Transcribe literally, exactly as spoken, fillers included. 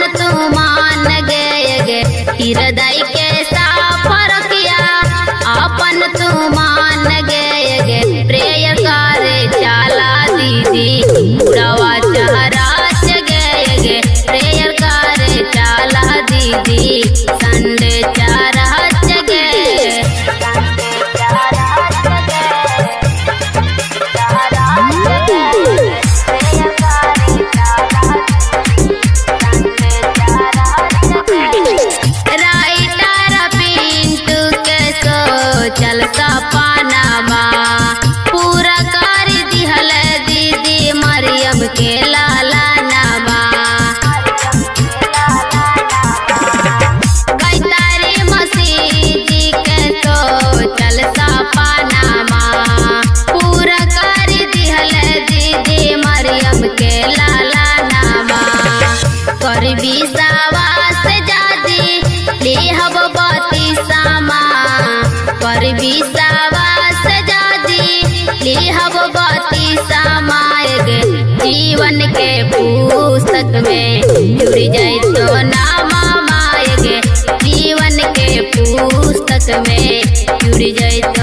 तू मान गे गे हृदय के साफ रखिया अपन तू मान गे गे प्रेय करे चाला दीदी बुढ़ावा चेहरा गे गे प्रेय करे चाला दीदी संडे चारा जगे चल सपनामा पूरा कर दिहल दीदी मरियम के लाला नामा गैतारी मसीह जी के तो चल सपनामा पूरा कर दिहल दीदी मरियम के लाला नामा कर विश्वास जादी लेहब बाती सामा पर विश्वास जादी लेहब बाती समाएग जीवन के पुस्तक में जुड़ जाए तो नाम माएग जीवन के पुस्तक में जुड़ जाए।